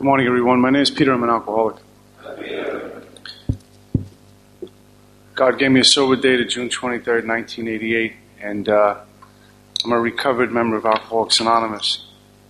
Good morning, everyone. My name is Peter. I'm an alcoholic. God gave me a sober date of June 23rd, 1988, and I'm a recovered member of Alcoholics Anonymous.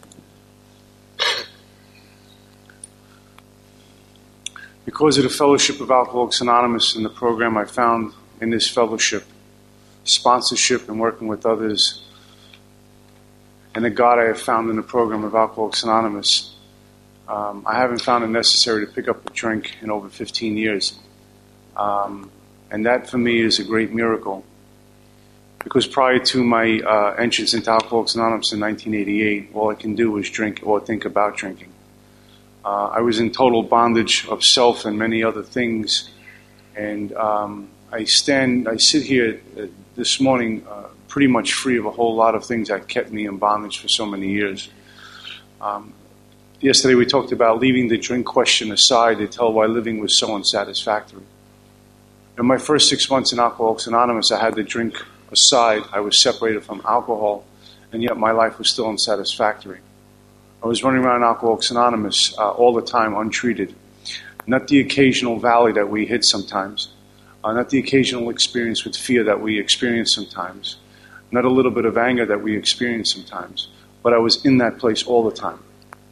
Because of the fellowship of Alcoholics Anonymous and the program I found in this fellowship, sponsorship and working with others, and the God I have found in the program of Alcoholics Anonymous, I haven't found it necessary to pick up a drink in over 15 years. And that for me is a great miracle. Because prior to my entrance into Alcoholics Anonymous in 1988, all I can do was drink or think about drinking. I was in total bondage of self and many other things. And I sit here this morning pretty much free of a whole lot of things that kept me in bondage for so many years. Yesterday we talked about leaving the drink question aside to tell why living was so unsatisfactory. In my first 6 months in Alcoholics Anonymous, I had the drink aside. I was separated from alcohol, and yet my life was still unsatisfactory. I was running around Alcoholics Anonymous all the time, untreated. Not the occasional valley that we hit sometimes. Not the occasional experience with fear that we experience sometimes. Not a little bit of anger that we experience sometimes. But I was in that place all the time.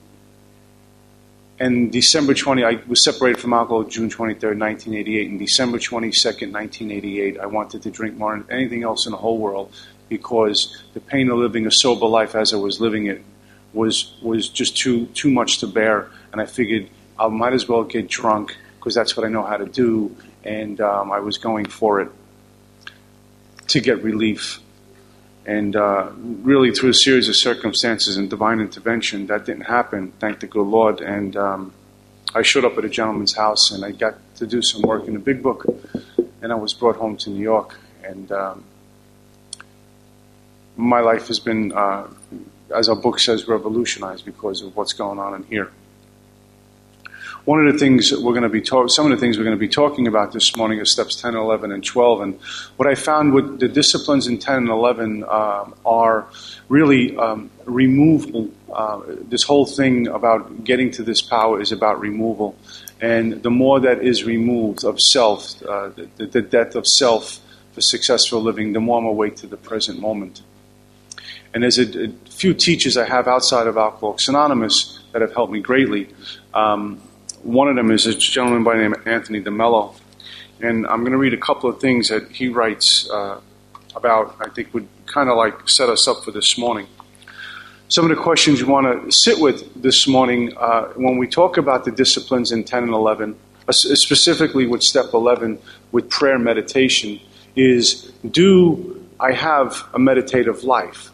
And December 20, I was separated from alcohol June 23rd, 1988. And December 22nd, 1988, I wanted to drink more than anything else in the whole world because the pain of living a sober life as I was living it was just too much to bear. And I figured I might as well get drunk because that's what I know how to do. And I was going for it to get relief. And really through a series of circumstances and divine intervention, that didn't happen, thank the good Lord. And I showed up at a gentleman's house and I got to do some work in the Big Book. And I was brought home to New York. And my life has been, as our book says, revolutionized because of what's going on in here. One of the things some of the things we're going to be talking about this morning is steps 10, 11, and 12. And what I found with the disciplines in 10 and 11 are really removal. This whole thing about getting to this power is about removal. And the more that is removed of self, the death of self for successful living, the more I'm awake to the present moment. And there's a few teachers I have outside of Alcoholics Anonymous that have helped me greatly. One of them is a gentleman by the name of Anthony DeMello. And I'm going to read a couple of things that he writes about, I think would kind of like set us up for this morning. Some of the questions you want to sit with this morning when we talk about the disciplines in 10 and 11, specifically with step 11 with prayer meditation, is do I have a meditative life?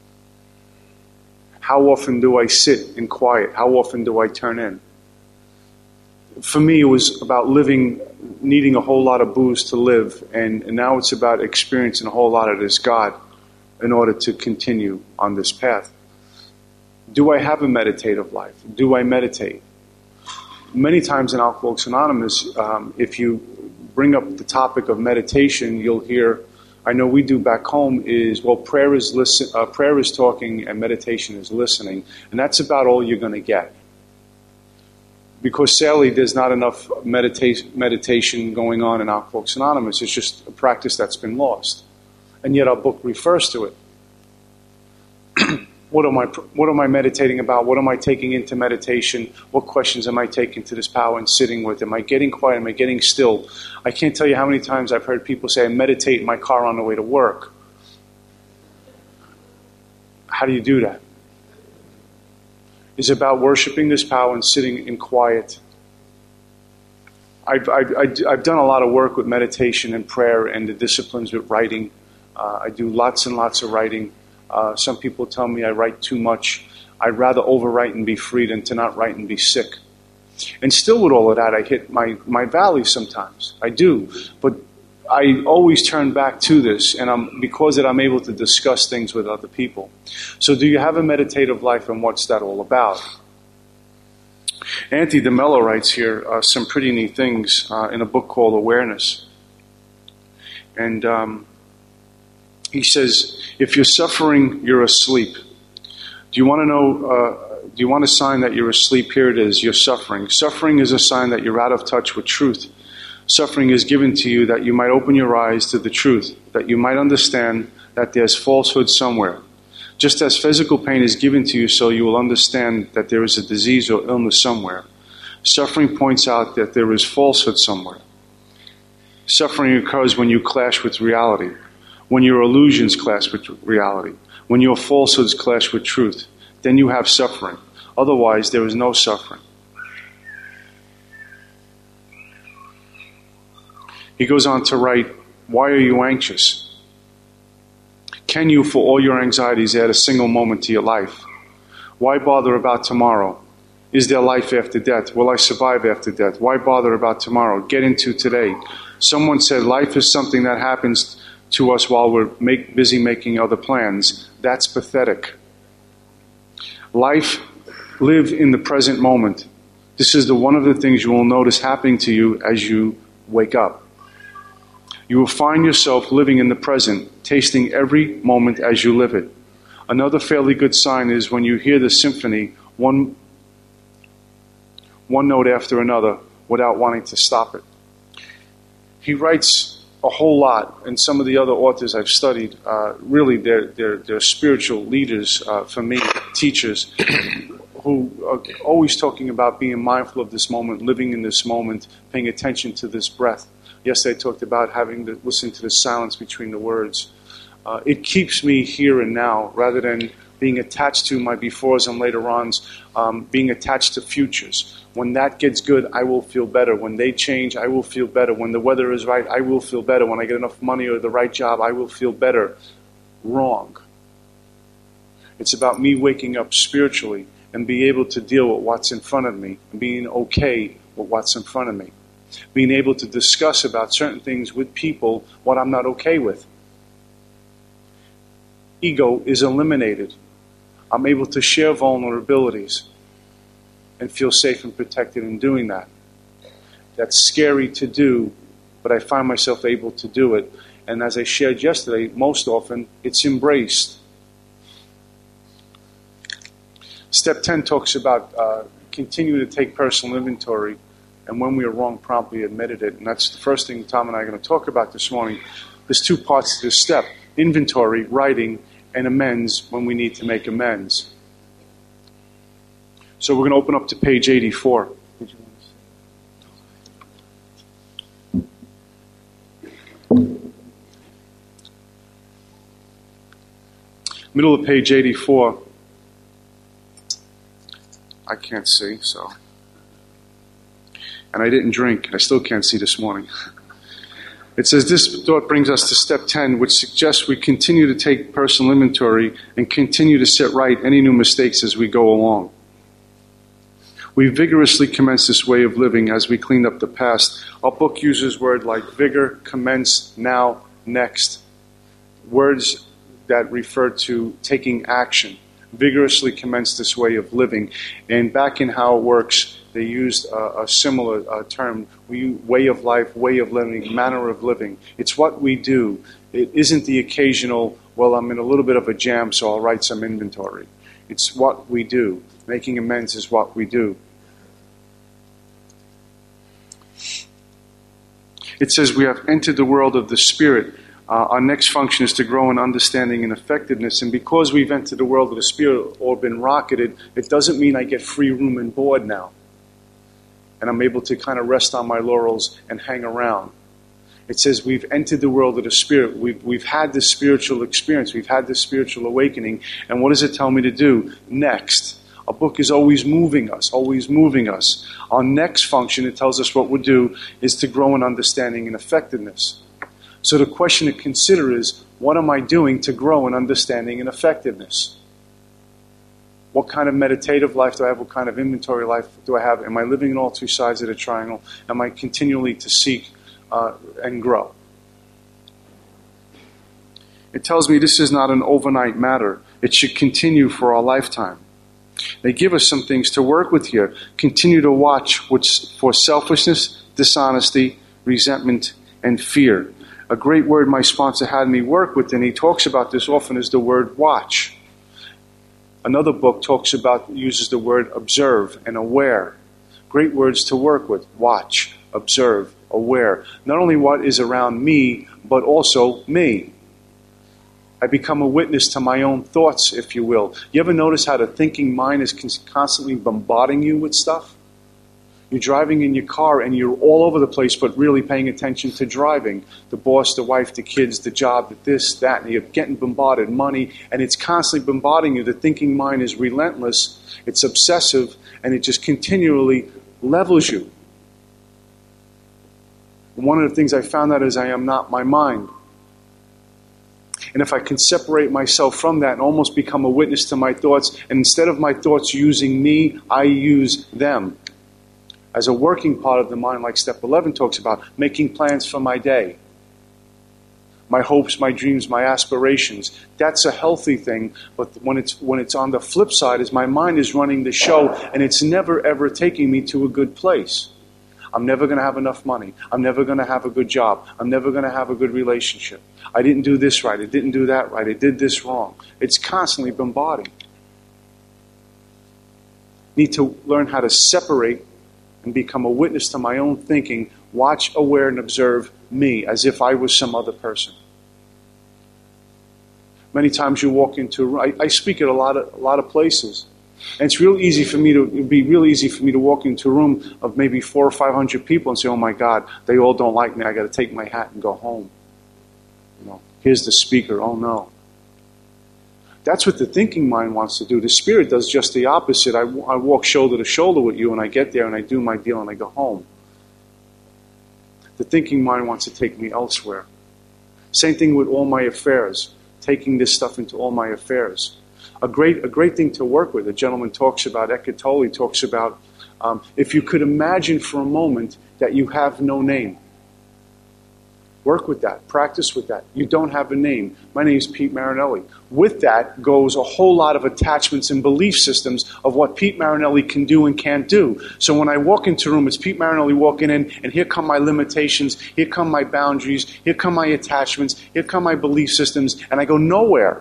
How often do I sit in quiet? How often do I turn in? For me, it was about living, needing a whole lot of booze to live, and now it's about experiencing a whole lot of this God in order to continue on this path. Do I have a meditative life? Do I meditate? Many times in Alcoholics Anonymous, if you bring up the topic of meditation, you'll hear, I know we do back home, is, well, prayer is talking and meditation is listening, and that's about all you're going to get. Because sadly, there's not enough meditation going on in Alcoholics Anonymous. It's just a practice that's been lost. And yet our book refers to it. What am I meditating about? What am I taking into meditation? What questions am I taking to this power and sitting with? Am I getting quiet? Am I getting still? I can't tell you how many times I've heard people say, I meditate in my car on the way to work. How do you do that? Is about worshiping this power and sitting in quiet. I've done a lot of work with meditation and prayer and the disciplines with writing. I do lots and lots of writing. Some people tell me I write too much. I'd rather overwrite and be free than to not write and be sick. And still with all of that, I hit my valley sometimes. I do. But I always turn back to this, and because I'm able to discuss things with other people. So do you have a meditative life, and what's that all about? Anthony DeMello writes here some pretty neat things in a book called Awareness. And he says, if you're suffering, you're asleep. Do you want to know Do you want a sign that you're asleep? Here it is. You're suffering. Suffering is a sign that you're out of touch with truth. Suffering is given to you that you might open your eyes to the truth, that you might understand that there's falsehood somewhere. Just as physical pain is given to you, so you will understand that there is a disease or illness somewhere. Suffering points out that there is falsehood somewhere. Suffering occurs when you clash with reality, when your illusions clash with reality, when your falsehoods clash with truth. Then you have suffering. Otherwise, there is no suffering. He goes on to write, why are you anxious? Can you, for all your anxieties, add a single moment to your life? Why bother about tomorrow? Is there life after death? Will I survive after death? Why bother about tomorrow? Get into today. Someone said life is something that happens to us while we're busy making other plans. That's pathetic. Life, live in the present moment. This is one of the things you will notice happening to you as you wake up. You will find yourself living in the present, tasting every moment as you live it. Another fairly good sign is when you hear the symphony, one note after another, without wanting to stop it. He writes a whole lot, and some of the other authors I've studied, really they're spiritual leaders for me, teachers, who are always talking about being mindful of this moment, living in this moment, paying attention to this breath. Yesterday I talked about having to listen to the silence between the words. It keeps me here and now, rather than being attached to my befores and later ons, being attached to futures. When that gets good, I will feel better. When they change, I will feel better. When the weather is right, I will feel better. When I get enough money or the right job, I will feel better. Wrong. It's about me waking up spiritually and being able to deal with what's in front of me and being okay with what's in front of me. Being able to discuss about certain things with people what I'm not okay with. Ego is eliminated. I'm able to share vulnerabilities and feel safe and protected in doing that. That's scary to do, but I find myself able to do it. And as I shared yesterday, most often it's embraced. Step 10 talks about continue to take personal inventory, and when we are wrong, promptly admitted it. And that's the first thing Tom and I are going to talk about this morning. There's two parts to this step: inventory, writing, and amends when we need to make amends. So we're going to open up to page 84. Middle of page 84. I can't see, so. And I didn't drink. I still can't see this morning. It says, this thought brings us to step 10, which suggests we continue to take personal inventory and continue to set right any new mistakes as we go along. We vigorously commence this way of living as we clean up the past. Our book uses words like vigor, commence, now, next. Words that refer to taking action. Vigorously commence this way of living. And back in How It Works, they used a similar term. Way of life, way of living, manner of living. It's what we do. It isn't the occasional, well, I'm in a little bit of a jam, so I'll write some inventory. It's what we do. Making amends is what we do. It says we have entered the world of the Spirit. Our next function is to grow in understanding and effectiveness. And because we've entered the world of the Spirit or been rocketed, it doesn't mean I get free room and board now. And I'm able to kind of rest on my laurels and hang around. It says we've entered the world of the Spirit. We've had this spiritual experience. We've had this spiritual awakening. And what does it tell me to do? Next. A book is always moving us, always moving us. Our next function, it tells us what we'll do, is to grow in understanding and effectiveness. So the question to consider is, what am I doing to grow in understanding and effectiveness? What kind of meditative life do I have? What kind of inventory life do I have? Am I living in all two sides of the triangle? Am I continually to seek and grow? It tells me this is not an overnight matter. It should continue for our lifetime. They give us some things to work with here. Continue to watch for selfishness, dishonesty, resentment, and fear. A great word my sponsor had me work with, and he talks about this often, is the word watch. Another book uses the word observe and aware. Great words to work with. Watch, observe, aware. Not only what is around me, but also me. I become a witness to my own thoughts, if you will. You ever notice how the thinking mind is constantly bombarding you with stuff? You're driving in your car and you're all over the place, but really paying attention to driving. The boss, the wife, the kids, the job, this, that, and you're getting bombarded, money, and it's constantly bombarding you. The thinking mind is relentless, it's obsessive, and it just continually levels you. And one of the things I found out is I am not my mind. And if I can separate myself from that and almost become a witness to my thoughts, and instead of my thoughts using me, I use them. As a working part of the mind, like Step 11 talks about, making plans for my day. My hopes, my dreams, my aspirations. That's a healthy thing, but when it's on the flip side, is my mind is running the show, and it's never ever taking me to a good place. I'm never going to have enough money. I'm never going to have a good job. I'm never going to have a good relationship. I didn't do this right. I didn't do that right. I did this wrong. It's constantly bombarding. Need to learn how to separate and become a witness to my own thinking, watch, aware, and observe me as if I was some other person. Many times you walk into, I speak at a lot of places, and it's real easy for me it'd be real easy for me to walk into a room of maybe 400 or 500 people and say, "Oh my God, they all don't like me. I got to take my hat and go home." Here's the speaker. Oh no. That's what the thinking mind wants to do. The spirit does just the opposite. I walk shoulder to shoulder with you, and I get there and I do my deal and I go home. The thinking mind wants to take me elsewhere. Same thing with all my affairs. Taking this stuff into all my affairs. A great thing to work with. A gentleman talks about, Eckhart Tolle talks about, if you could imagine for a moment that you have no name. Work with that. Practice with that. You don't have a name. My name is Pete Marinelli. With that goes a whole lot of attachments and belief systems of what Pete Marinelli can do and can't do. So when I walk into a room, it's Pete Marinelli walking in, and here come my limitations, here come my boundaries, here come my attachments, here come my belief systems, and I go nowhere.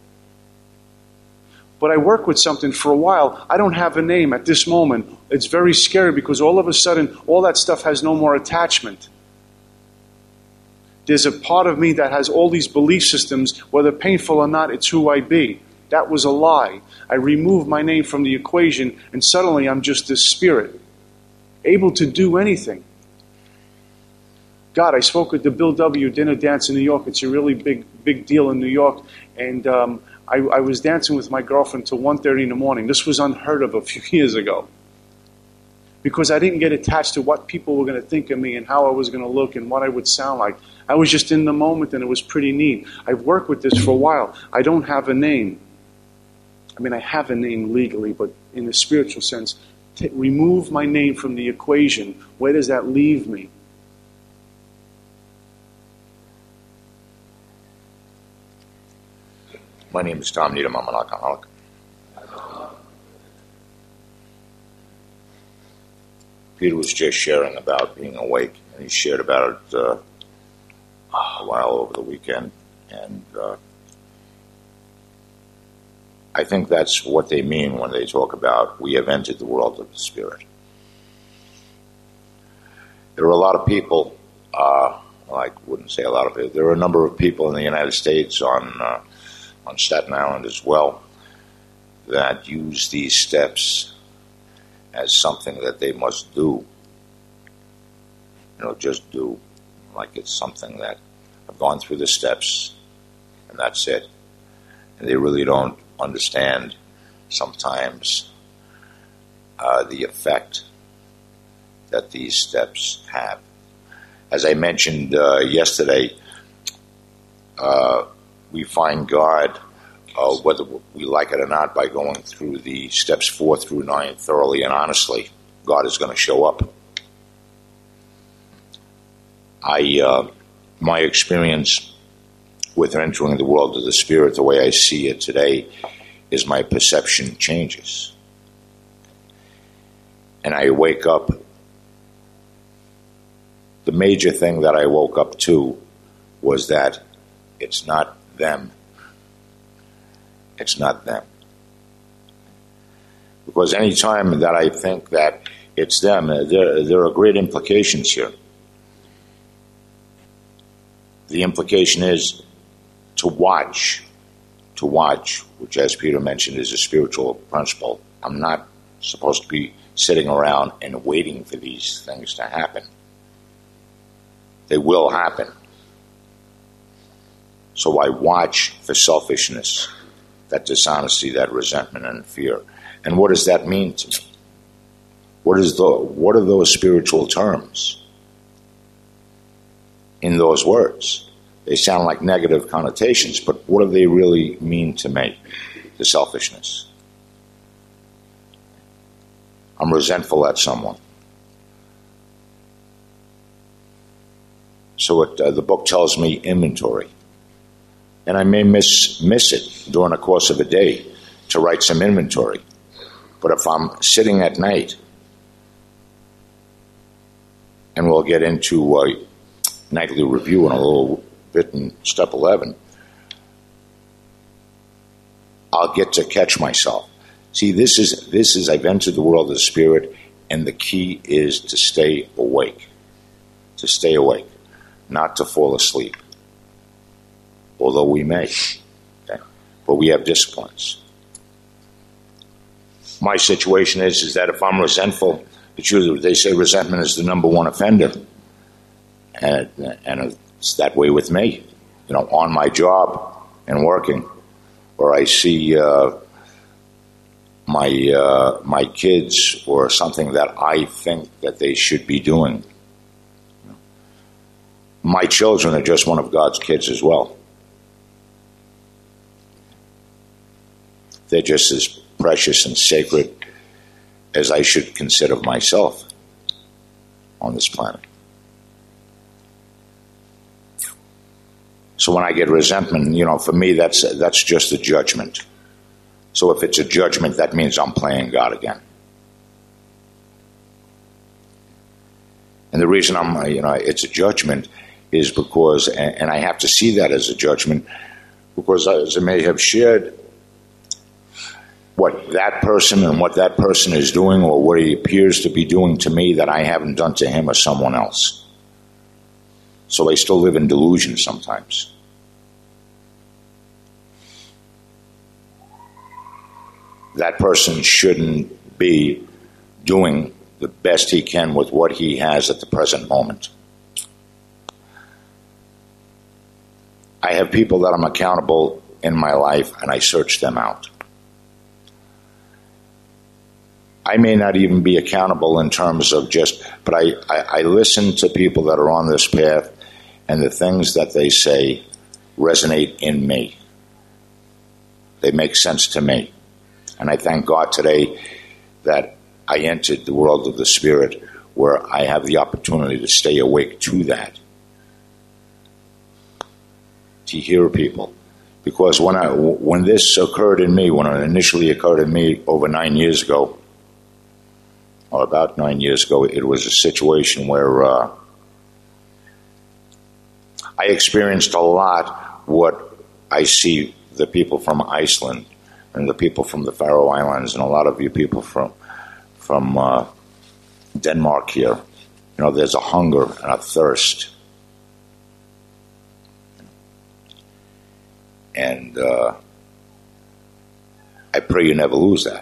But I work with something for a while. I don't have a name at this moment. It's very scary because all of a sudden, all that stuff has no more attachment. There's a part of me that has all these belief systems, whether painful or not, it's who I be. That was a lie. I removed my name from the equation, and suddenly I'm just this spirit, able to do anything. God, I spoke at the Bill W. dinner dance in New York. It's a really big deal in New York, and I was dancing with my girlfriend till 1:30 in the morning. This was unheard of a few years ago. Because I didn't get attached to what people were going to think of me and how I was going to look and what I would sound like. I was just in the moment, and it was pretty neat. I've worked with this for a while. I don't have a name. I mean, I have a name legally, but in the spiritual sense, remove my name from the equation. Where does that leave me? My name is Tom Needham. I'm an alcoholic. Peter was just sharing about being awake, and he shared about it a while over the weekend. And I think that's what they mean when they talk about we have entered the world of the Spirit. There are a lot of people, I wouldn't say a lot of people, there are a number of people in the United States on Staten Island as well that use these steps as something that they must do. Just do. Like it's something that I've gone through the steps and that's it. And they really don't understand sometimes the effect that these steps have. As I mentioned yesterday, we find God, whether we like it or not, by going through the steps 4 through 9 thoroughly and honestly. God is going to show up. My experience with entering the world of the Spirit, the way I see it today, is my perception changes. And I wake up. The major thing that I woke up to was that it's not them. It's not them. Because any time that I think that it's them, there are great implications here. The implication is to watch, which, as Peter mentioned, is a spiritual principle. I'm not supposed to be sitting around and waiting for these things to happen. They will happen. So I watch for selfishness, that dishonesty, that resentment and fear. And what does that mean to me? What are those spiritual terms in those words? They sound like negative connotations, but what do they really mean to me? The selfishness. I'm resentful at someone. So the book tells me inventory. And I may miss it during the course of a day to write some inventory. But if I'm sitting at night, and we'll get into a nightly review in a little bit in step 11, I'll get to catch myself. See, this is I've entered the world of the Spirit, and the key is to stay awake. To stay awake, not to fall asleep. Although we may, okay? But we have disciplines. My situation is that if I'm resentful, it's usually, they say resentment is the number one offender. And it's that way with me. You know, on my job and working, or I see my kids or something that I think that they should be doing. My children are just one of God's kids as well. They're just as precious and sacred as I should consider myself on this planet. So when I get resentment, for me, that's just a judgment. So if it's a judgment, that means I'm playing God again. And the reason it's a judgment is because, and I have to see that as a judgment, because as I may have shared, what that person and what that person is doing, or what he appears to be doing to me that I haven't done to him or someone else. So I still live in delusion sometimes. That person shouldn't be doing the best he can with what he has at the present moment. I have people that I'm accountable in my life, and I search them out. I may not even be accountable in terms of but I listen to people that are on this path, and the things that they say resonate in me. They make sense to me. And I thank God today that I entered the world of the Spirit, where I have the opportunity to stay awake to that. To hear people. Because when this occurred in me, when it initially occurred in me over 9 years ago, or about 9 years ago, it was a situation where I experienced a lot what I see the people from Iceland and the people from the Faroe Islands and a lot of you people from Denmark here. There's a hunger and a thirst. And I pray you never lose that.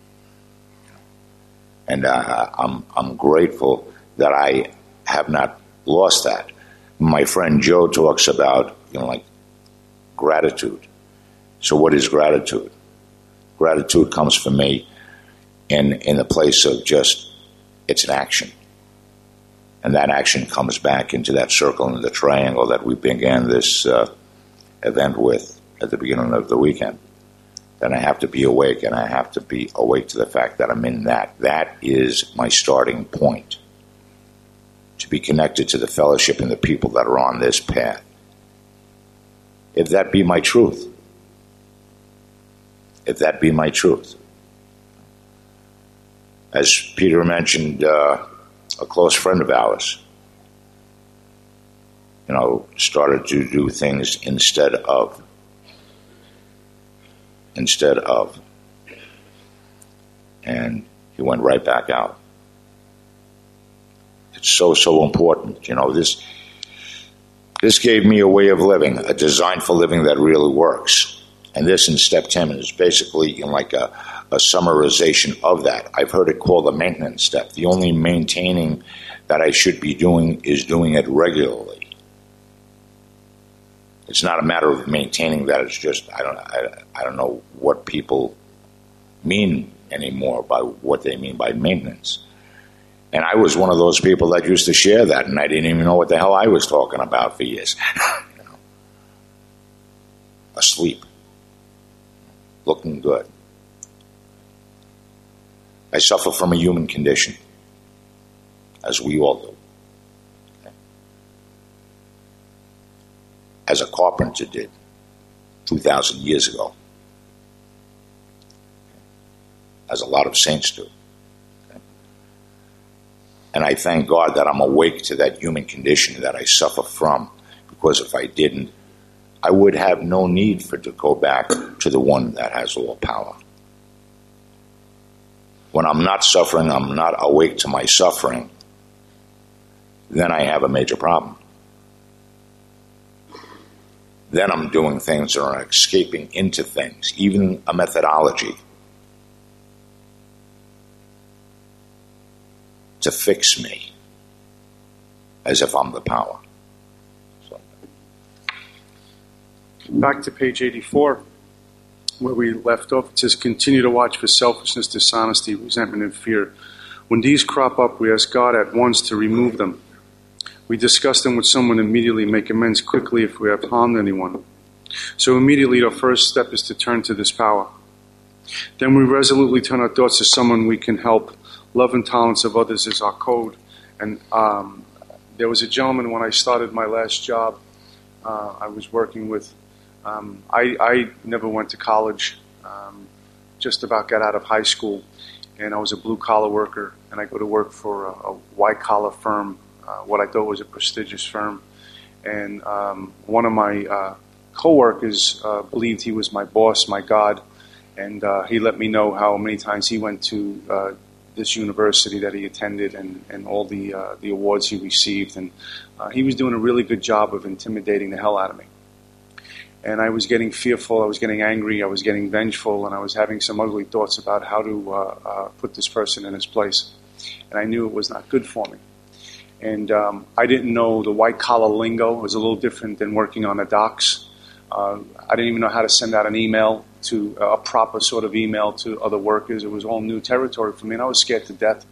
And I'm grateful that I have not lost that. My friend Joe talks about, gratitude. So what is gratitude? Gratitude comes for me in the place of it's an action. And that action comes back into that circle and the triangle that we began this event with at the beginning of the weekend. Then I have to be awake, and I have to be awake to the fact that I'm in that. That is my starting point. To be connected to the fellowship and the people that are on this path. If that be my truth. If that be my truth. As Peter mentioned, a close friend of ours, started to do things instead of. and he went right back out. It's so important. This gave me a way of living, a design for living that really works. And this in step 10 is basically like a summarization of that. I've heard it called the maintenance step. The only maintaining that I should be doing is doing it regularly. It's not a matter of maintaining that. It's just I don't know what people mean anymore by what they mean by maintenance. And I was one of those people that used to share that, and I didn't even know what the hell I was talking about for years. Asleep, looking good. I suffer from a human condition, as we all do. As a carpenter did 2,000 years ago. As a lot of saints do. And I thank God that I'm awake to that human condition that I suffer from, because if I didn't, I would have no need to go back to the one that has all power. When I'm not suffering, I'm not awake to my suffering, then I have a major problem. Then I'm doing things that are escaping into things, even a methodology to fix me, as if I'm the power. So. Back to page 84, where we left off. It says, continue to watch for selfishness, dishonesty, resentment, and fear. When these crop up, we ask God at once to remove them. We discuss them with someone immediately, make amends quickly if we have harmed anyone. So immediately our first step is to turn to this power. Then we resolutely turn our thoughts to someone we can help. Love and tolerance of others is our code. And there was a gentleman when I started my last job I was working with. I never went to college, just about got out of high school, and I was a blue-collar worker, and I go to work for a white-collar firm, what I thought was a prestigious firm. And one of my co-workers believed he was my boss, my God, and he let me know how many times he went to this university that he attended and all the awards he received. And he was doing a really good job of intimidating the hell out of me. And I was getting fearful, I was getting angry, I was getting vengeful, and I was having some ugly thoughts about how to put this person in his place. And I knew it was not good for me. And I didn't know the white-collar lingo. It was a little different than working on the docks. I didn't even know how to send out an email, to a proper sort of email to other workers. It was all new territory for me, and I was scared to death.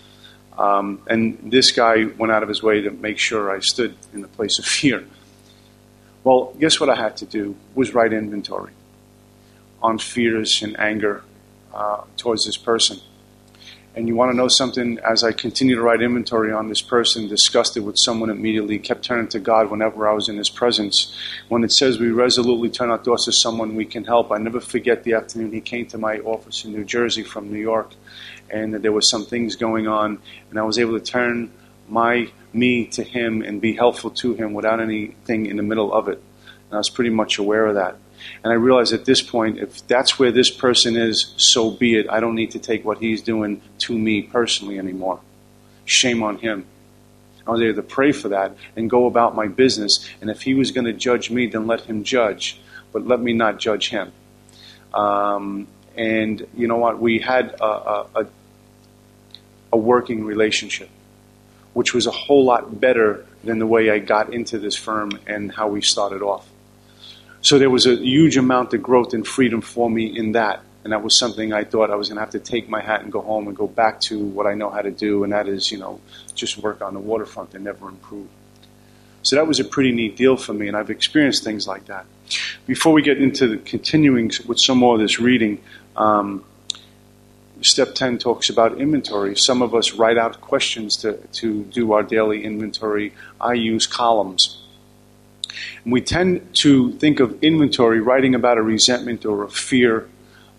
And this guy went out of his way to make sure I stood in the place of fear. Well, guess what I had to do was write inventory on fears and anger towards this person. And you want to know something? As I continued to write inventory on this person, discussed it with someone immediately, kept turning to God whenever I was in his presence. When it says we resolutely turn our thoughts to someone we can help, I never forget the afternoon he came to my office in New Jersey from New York, and there were some things going on, and I was able to turn me to him and be helpful to him without anything in the middle of it. And I was pretty much aware of that. And I realized at this point, if that's where this person is, so be it. I don't need to take what he's doing to me personally anymore. Shame on him. I was able to pray for that and go about my business. And if he was going to judge me, then let him judge. But let me not judge him. And you know what? We had a working relationship, which was a whole lot better than the way I got into this firm and how we started off. So there was a huge amount of growth and freedom for me in that. And that was something I thought I was going to have to take my hat and go home and go back to what I know how to do, and that is, just work on the waterfront and never improve. So that was a pretty neat deal for me, and I've experienced things like that. Before we get into the continuing with some more of this reading, Step 10 talks about inventory. Some of us write out questions to do our daily inventory. I use columns. And we tend to think of inventory, writing about a resentment or a fear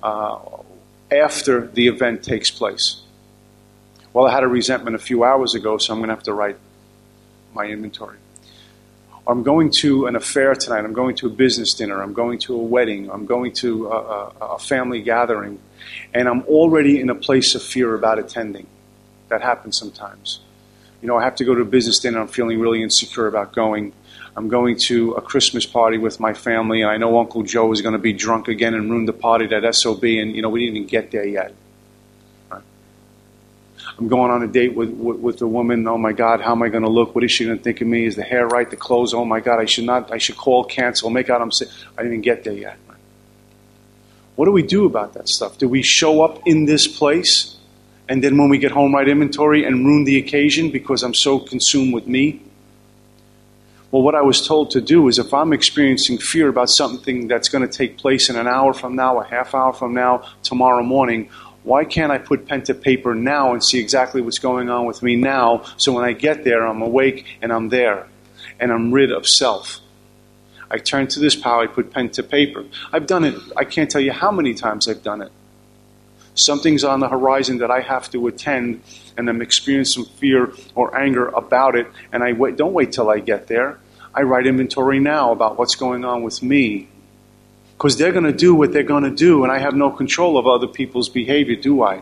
after the event takes place. Well, I had a resentment a few hours ago, so I'm going to have to write my inventory. I'm going to an affair tonight. I'm going to a business dinner. I'm going to a wedding. I'm going to a family gathering. and I'm already in a place of fear about attending. That happens sometimes. I have to go to a business dinner, I'm feeling really insecure about going. I'm going to a Christmas party with my family, and I know Uncle Joe is going to be drunk again and ruin the party at SOB, and we didn't even get there yet. Right? I'm going on a date with a woman. Oh my God, how am I going to look? What is she going to think of me? Is the hair right? The clothes? Oh my God, I should call, cancel, make out I'm sick. I didn't get there yet. Right? What do we do about that stuff? Do we show up in this place, and then when we get home write inventory and ruin the occasion because I'm so consumed with me? Well, what I was told to do is if I'm experiencing fear about something that's going to take place in an hour from now, a half hour from now, tomorrow morning, why can't I put pen to paper now and see exactly what's going on with me now, so when I get there, I'm awake and I'm there, and I'm rid of self. I turn to this power, I put pen to paper. I've done it. I can't tell you how many times I've done it. Something's on the horizon that I have to attend, and I'm experiencing some fear or anger about it, and I don't wait till I get there. I write inventory now about what's going on with me. Because they're going to do what they're going to do, and I have no control of other people's behavior, do I?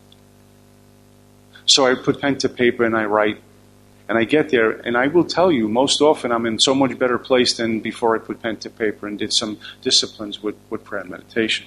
So I put pen to paper and I write, and I get there, and I will tell you, most often I'm in so much better place than before I put pen to paper and did some disciplines with prayer and meditation.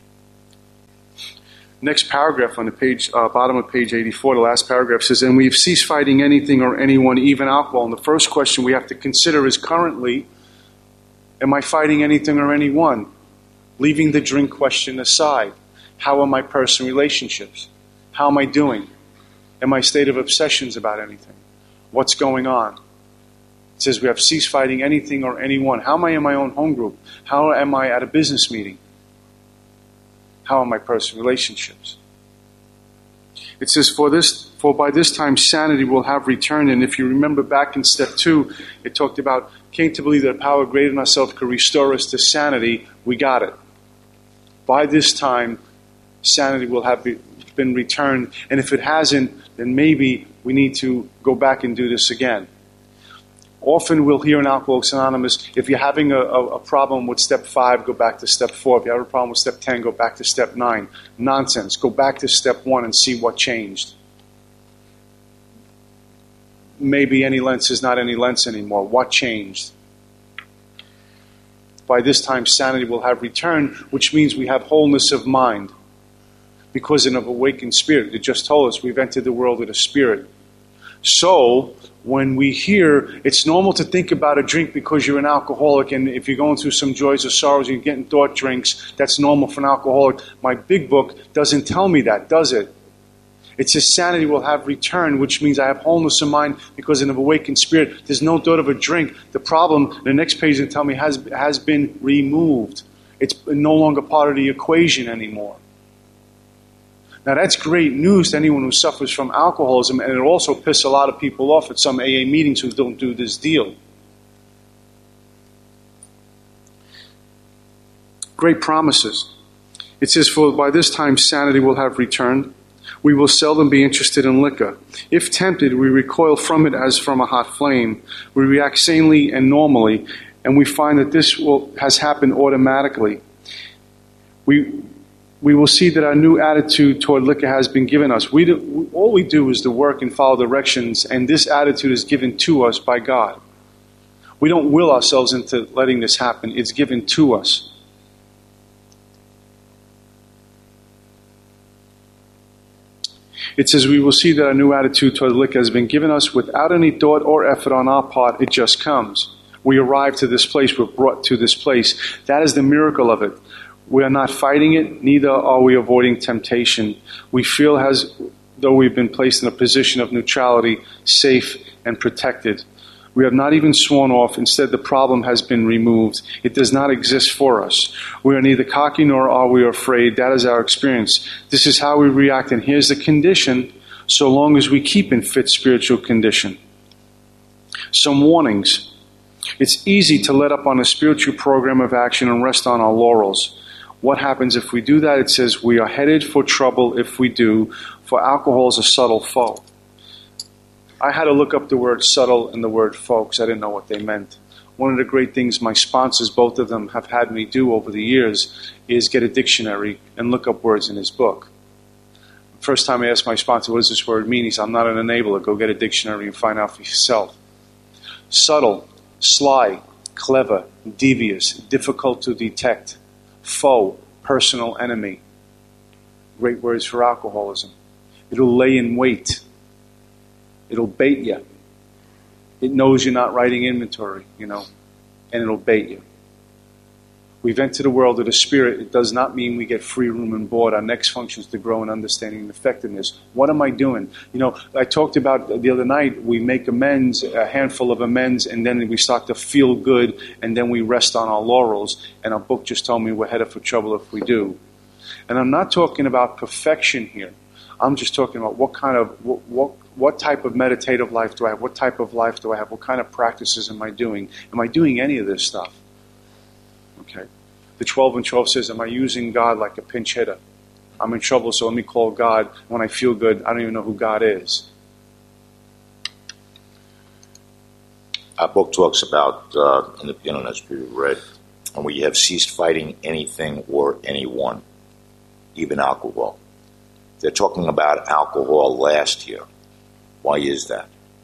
Next paragraph on the page, bottom of page 84, the last paragraph says, and we've ceased fighting anything or anyone, even alcohol. And the first question we have to consider is currently, am I fighting anything or anyone? Leaving the drink question aside. How are my personal relationships? How am I doing? Am I in a state of obsessions about anything? What's going on? It says we have ceased fighting anything or anyone. How am I in my own home group? How am I at a business meeting? How are my personal relationships? It says, for by this time sanity will have returned. And if you remember back in step 2, it talked about came to believe that a power greater than ourselves could restore us to sanity. We got it. By this time, sanity will have been returned. And if it hasn't, then maybe we need to go back and do this again. Often we'll hear in Alcoholics Anonymous, if you're having a problem with step 5, go back to step 4. If you have a problem with step 10, go back to step 9. Nonsense. Go back to step 1 and see what changed. Maybe any lens is not any lens anymore. What changed? By this time, sanity will have returned, which means we have wholeness of mind. Because in an awakened spirit, it just told us we've entered the world with a spirit. So, when we hear, it's normal to think about a drink because you're an alcoholic, and if you're going through some joys or sorrows and you're getting thought drinks, that's normal for an alcoholic. My big book doesn't tell me that, does it? It says sanity will have returned, which means I have wholeness of mind because in an awakened spirit, there's no thought of a drink. The problem, the next page will tell me, has been removed. It's no longer part of the equation anymore. Now that's great news to anyone who suffers from alcoholism, and it'll also piss a lot of people off at some AA meetings who don't do this deal. Great promises. It says, for by this time sanity will have returned. We will seldom be interested in liquor. If tempted, we recoil from it as from a hot flame. We react sanely and normally, and we find that this has happened automatically. We will see that our new attitude toward liquor has been given us. All we do is to work and follow directions, and this attitude is given to us by God. We don't will ourselves into letting this happen. It's given to us. It says, we will see that our new attitude toward liquor has been given us without any thought or effort on our part. It just comes. We arrive to this place. We're brought to this place. That is the miracle of it. We are not fighting it, neither are we avoiding temptation. We feel as though we've been placed in a position of neutrality, safe and protected. We have not even sworn off. Instead, the problem has been removed. It does not exist for us. We are neither cocky nor are we afraid. That is our experience. This is how we react, and here's the condition, so long as we keep in fit spiritual condition. Some warnings. It's easy to let up on a spiritual program of action and rest on our laurels. What happens if we do that? It says we are headed for trouble if we do, for alcohol is a subtle foe. I had to look up the word subtle and the word foe because I didn't know what they meant. one of the great things my sponsors, both of them, have had me do over the years is get a dictionary and look up words in his book. First time I asked my sponsor, what does this word mean? He said, I'm not an enabler. Go get a dictionary and find out for yourself. Subtle, sly, clever, devious, difficult to detect, foe, personal enemy. Great words for alcoholism. It'll lay in wait. It'll bait you. It knows you're not writing inventory, and it'll bait you. We've entered the world of the spirit. It does not mean we get free room and board. Our next function is to grow in understanding and effectiveness. What am I doing? I talked about the other night, we make amends, a handful of amends, and then we start to feel good, and then we rest on our laurels. And our book just told me we're headed for trouble if we do. And I'm not talking about perfection here. I'm just talking about what type of meditative life do I have? What type of life do I have? What kind of practices am I doing? Am I doing any of this stuff? Okay. The 12 and 12 says, am I using God like a pinch hitter? I'm in trouble, so let me call God. When I feel good, I don't even know who God is. Our book talks about, in the beginning, as we read, and we have ceased fighting anything or anyone, even alcohol. They're talking about alcohol last year. Why is that?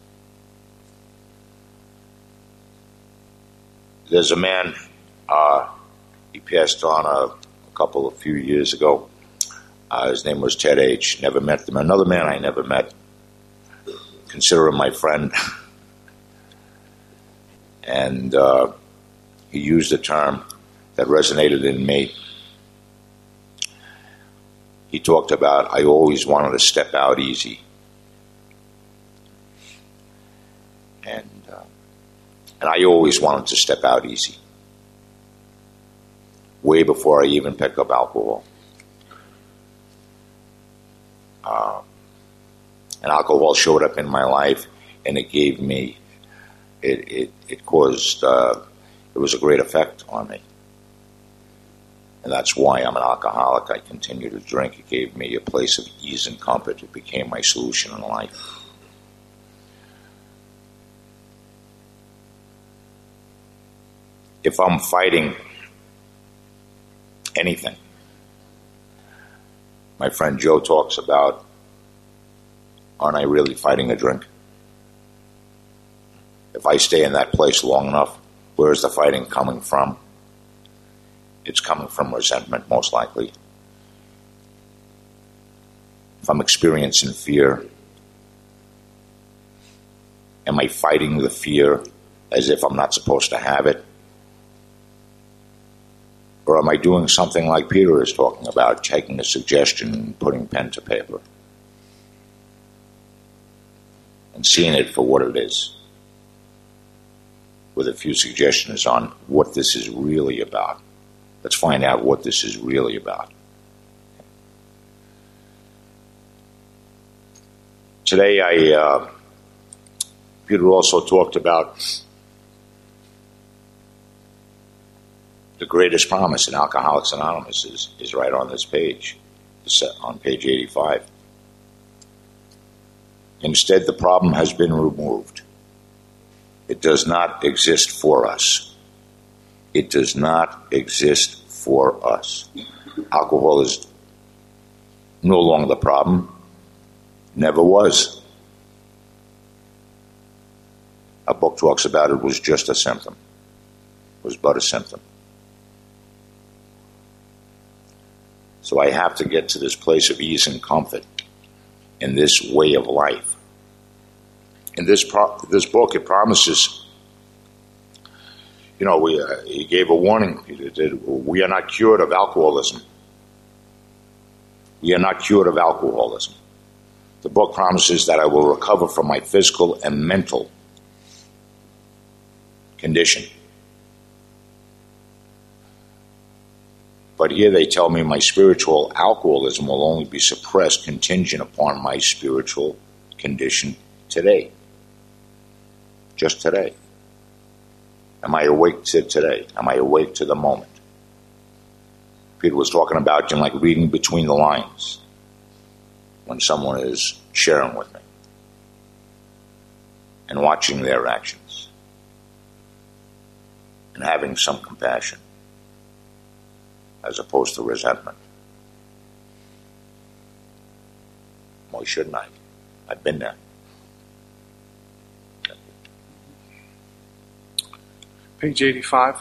There's a man, he passed on a few years ago. His name was Ted H. Never met him. Another man I never met. Consider him my friend. And he used a term that resonated in me. He talked about, I always wanted to step out easy. And I always wanted to step out easy. Way before I even picked up alcohol. And alcohol showed up in my life, and it gave me, it caused, it was a great effect on me. And that's why I'm an alcoholic. I continue to drink. It gave me a place of ease and comfort. It became my solution in life. If I'm fighting anything, my friend Joe talks about, aren't I really fighting a drink? If I stay in that place long enough, where is the fighting coming from? It's coming from resentment, most likely. If I'm experiencing fear, am I fighting the fear as if I'm not supposed to have it? Or am I doing something like Peter is talking about, taking a suggestion and putting pen to paper and seeing it for what it is, with a few suggestions on what this is really about? Let's find out what this is really about. Today, Peter also talked about the greatest promise in Alcoholics Anonymous is right on this page, on page 85. Instead, the problem has been removed. It does not exist for us. It does not exist for us. Alcohol is no longer the problem. Never was. Our book talks about it was just a symptom. It was but a symptom. So I have to get to this place of ease and comfort in this way of life. In this book, it promises, he gave a warning. We are not cured of alcoholism. We are not cured of alcoholism. The book promises that I will recover from my physical and mental condition. But here they tell me my spiritual alcoholism will only be suppressed contingent upon my spiritual condition today. Just today. Am I awake to today? Am I awake to the moment? Peter was talking about like reading between the lines when someone is sharing with me and watching their actions. and having some compassion as opposed to resentment. Why shouldn't I? I've been there. Page 85.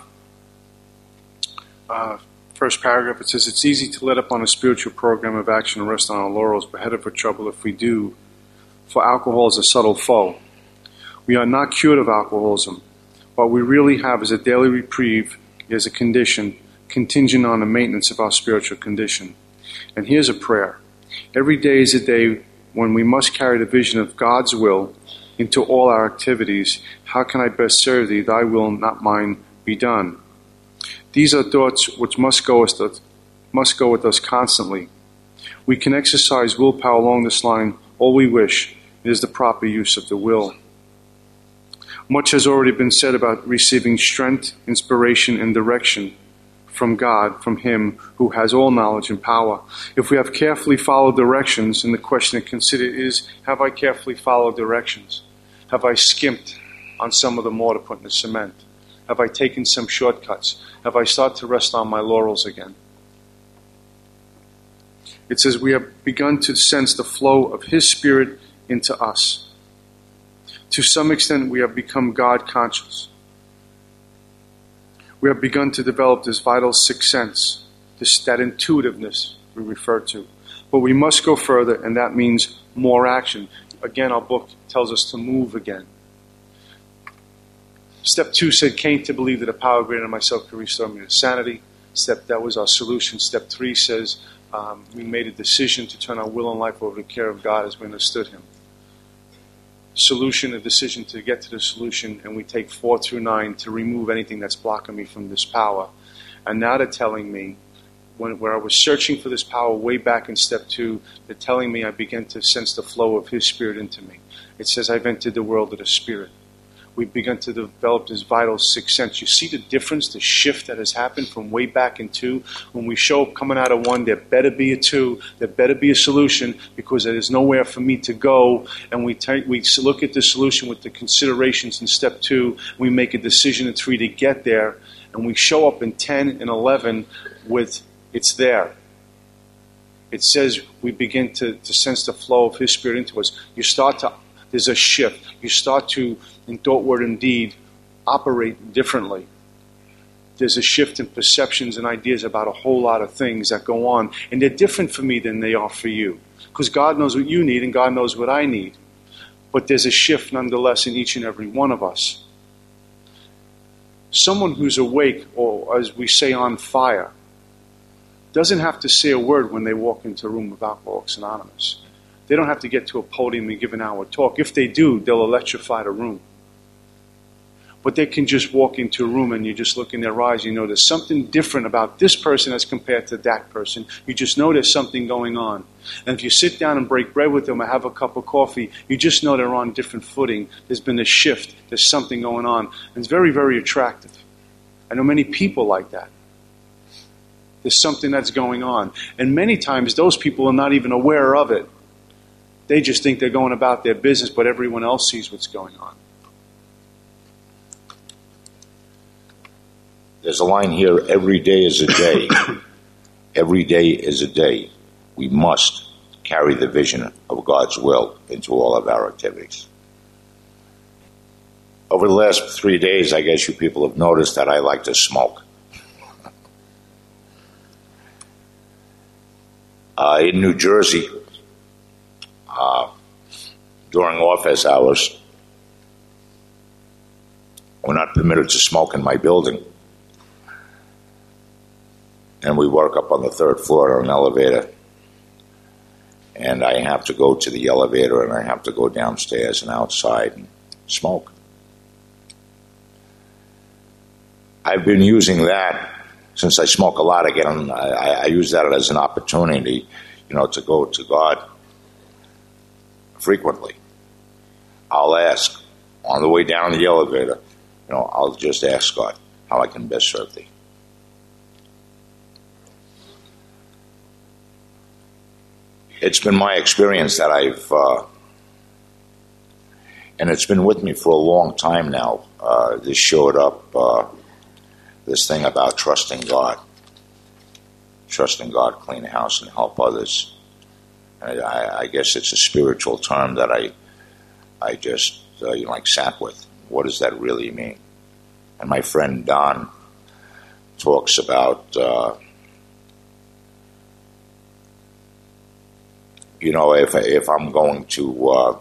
First paragraph, it says, it's easy to let up on a spiritual program of action and rest on our laurels, but headed for trouble if we do, for alcohol is a subtle foe. We are not cured of alcoholism. What we really have is a daily reprieve, is a condition contingent on the maintenance of our spiritual condition. And here's a prayer. Every day is a day when we must carry the vision of God's will into all our activities. How can I best serve thee? Thy will, not mine, be done. These are thoughts which must go with us constantly. We can exercise willpower along this line all we wish. It is the proper use of the will. Much has already been said about receiving strength, inspiration, and direction from God, from Him who has all knowledge and power. If we have carefully followed directions, and the question to consider is, have I carefully followed directions? Have I skimped on some of the mortar put in the cement? Have I taken some shortcuts? Have I started to rest on my laurels again? It says we have begun to sense the flow of His Spirit into us. To some extent, we have become God conscious. We have begun to develop this vital sixth sense, that intuitiveness we refer to. But we must go further, and that means more action. Again, our book tells us to move again. Step 2 said, came to believe that a power greater than myself could restore me to sanity. That was our solution. Step 3 says, we made a decision to turn our will and life over to the care of God as we understood Him. Solution, a decision to get to the solution, and we take 4 through 9 to remove anything that's blocking me from this power. And now they're telling me, where I was searching for this power way back in step 2, they're telling me I began to sense the flow of His Spirit into me. It says I've entered the world of the Spirit. We've begun to develop this vital sixth sense. You see the difference, the shift that has happened from way back in 2? When we show up coming out of 1, there better be a 2, there better be a solution, because there is nowhere for me to go. And we look at the solution with the considerations in step 2. We make a decision in 3 to get there. And we show up in 10 and 11 with it's there. It says we begin to sense the flow of His Spirit into us. There's a shift. You start to, in thought, word, and deed, operate differently. There's a shift in perceptions and ideas about a whole lot of things that go on. And they're different for me than they are for you. Because God knows what you need and God knows what I need. But there's a shift nonetheless in each and every one of us. Someone who's awake, or as we say, on fire, doesn't have to say a word when they walk into a room of Alcoholics Anonymous. They don't have to get to a podium and give an hour talk. If they do, they'll electrify the room. But they can just walk into a room and you just look in their eyes, you know there's something different about this person as compared to that person. You just know there's something going on. And if you sit down and break bread with them or have a cup of coffee, you just know they're on different footing. There's been a shift. There's something going on. And it's very, very attractive. I know many people like that. There's something that's going on. And many times those people are not even aware of it. They just think they're going about their business, but everyone else sees what's going on. There's a line here, every day is a day. Every day is a day. We must carry the vision of God's will into all of our activities. Over the last 3 days, I guess you people have noticed that I like to smoke. In New Jersey, during office hours, we're not permitted to smoke in my building. And we work up on the 3rd floor on an elevator. And I have to go to the elevator and I have to go downstairs and outside and smoke. I've been using that, since I smoke a lot again, I use that as an opportunity, to go to God frequently. I'll ask, on the way down the elevator, I'll just ask God how I can best serve thee. It's been my experience that and it's been with me for a long time now. This showed up this thing about trusting God, clean house, and help others. And I guess it's a spiritual term that I just sat with. What does that really mean? And my friend Don talks about if I'm going to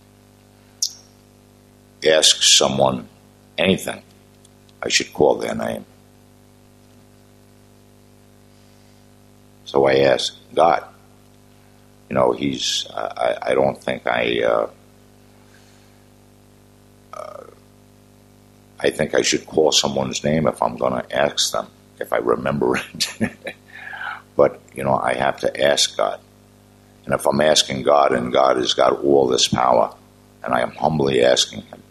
ask someone anything, I should call their name. So I asked God. I don't think I think I should call someone's name if I'm going to ask them, if I remember it. But, I have to ask God. And if I'm asking God, and God has got all this power, and I am humbly asking Him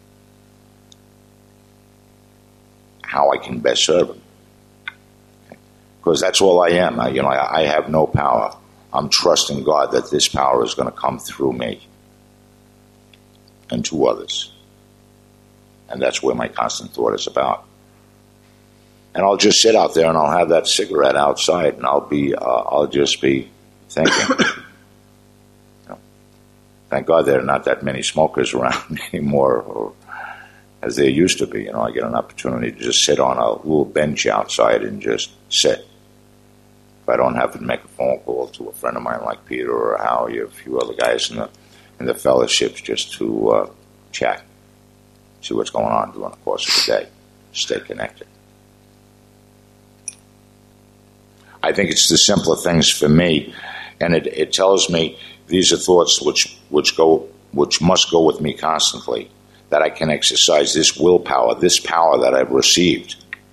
how I can best serve Him. Because that's all I am. I have no power. I'm trusting God that this power is going to come through me and to others. And that's where my constant thought is about. And I'll just sit out there and I'll have that cigarette outside, and I'll just be thinking. Thank God there are not that many smokers around anymore, or as there used to be. I get an opportunity to just sit on a little bench outside and just sit. If I don't have to make a phone call to a friend of mine like Peter or Howie or a few other guys in the fellowships, just to chat, see what's going on during the course of the day, stay connected. I think it's the simpler things for me, and it tells me these are thoughts which must go with me constantly, that I can exercise this willpower, this power that I've received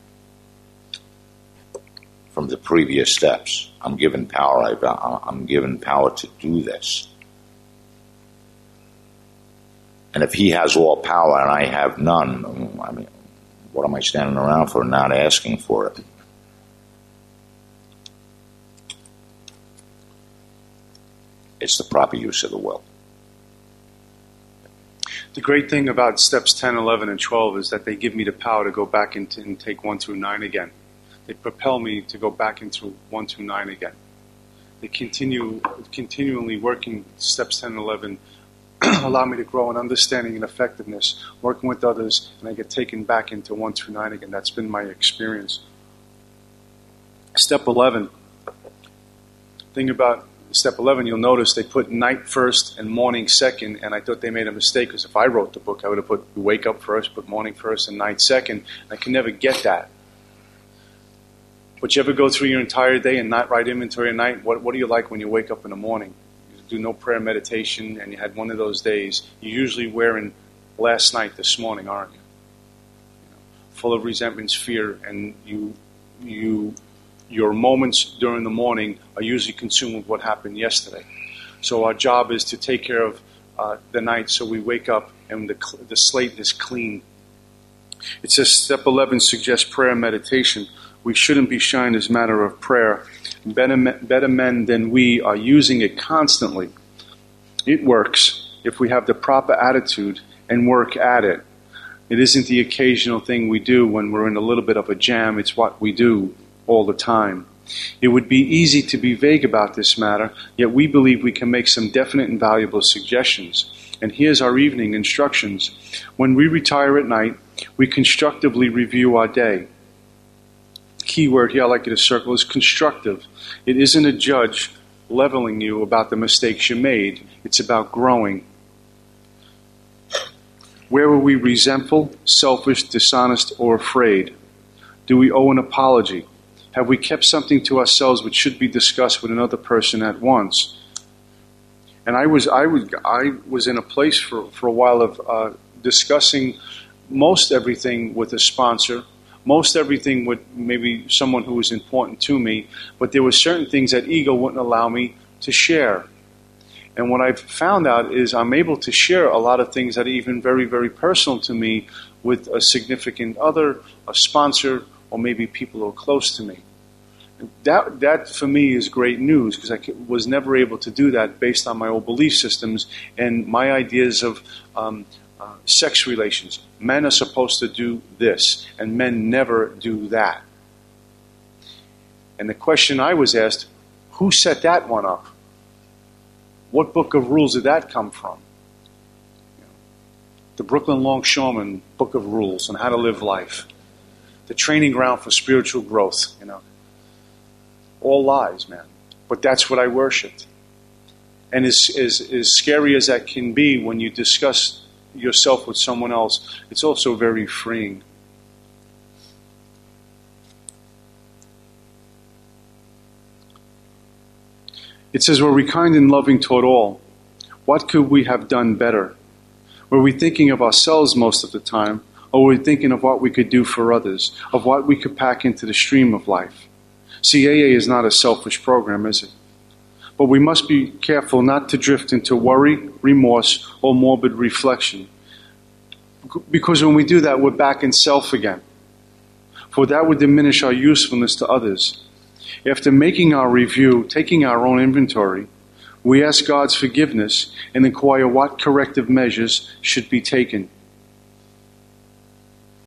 from the previous steps. I'm given power. I'm given power to do this. And if He has all power and I have none, what am I standing around for, not asking for it? It's the proper use of the will. The great thing about steps 10, 11, and 12 is that they give me the power to go back and take 1 through 9 again. They propel me to go back into 1 through 9 again. They continually working steps 10 and 11 allow me to grow in understanding and effectiveness, working with others, and I get taken back into 1 through 9 again. That's been my experience. Step 11. Thing about Step 11, you'll notice they put night first and morning second, and I thought they made a mistake, because if I wrote the book, I would have put wake up first, put morning first, and night second. I can never get that. But you ever go through your entire day and not write inventory at night? What do you like when you wake up in the morning? You do no prayer meditation, and you had one of those days. You're usually wearing last night this morning, aren't you? Full of resentments, fear, and your moments during the morning are usually consumed with what happened yesterday. So our job is to take care of the night, so we wake up and the slate is clean. It says step 11 suggests prayer and meditation. We shouldn't be shy in this matter of prayer. Better men than we are using it constantly. It works if we have the proper attitude and work at it. It isn't the occasional thing we do when we're in a little bit of a jam. It's what we do all the time. It would be easy to be vague about this matter, yet we believe we can make some definite and valuable suggestions. And here's our evening instructions. When we retire at night, we constructively review our day. Key word here I like you to circle is constructive. It isn't a judge leveling you about the mistakes you made. It's about growing. Where were we resentful, selfish, dishonest, or afraid? Do we owe an apology? Have we kept something to ourselves which should be discussed with another person at once? And I was in a place for a while of discussing most everything with a sponsor, most everything with maybe someone who was important to me, but there were certain things that ego wouldn't allow me to share. And what I've found out is I'm able to share a lot of things that are even very, very personal to me with a significant other, a sponsor, or maybe people who are close to me. That for me is great news, because I was never able to do that based on my old belief systems and my ideas of sex relations. Men are supposed to do this, and men never do that. And the question I was asked, who set that one up? What book of rules did that come from? The Brooklyn Longshoreman Book of Rules on how to live life. The training ground for spiritual growth, All lies, man. But that's what I worshipped. And as scary as that can be when you discuss yourself with someone else, it's also very freeing. It says, were we kind and loving toward all? What could we have done better? Were we thinking of ourselves most of the time, or were we thinking of what we could do for others, of what we could pack into the stream of life? See, AA is not a selfish program, is it? But we must be careful not to drift into worry, remorse, or morbid reflection. Because when we do that, we're back in self again. For that would diminish our usefulness to others. After making our review, taking our own inventory, we ask God's forgiveness and inquire what corrective measures should be taken.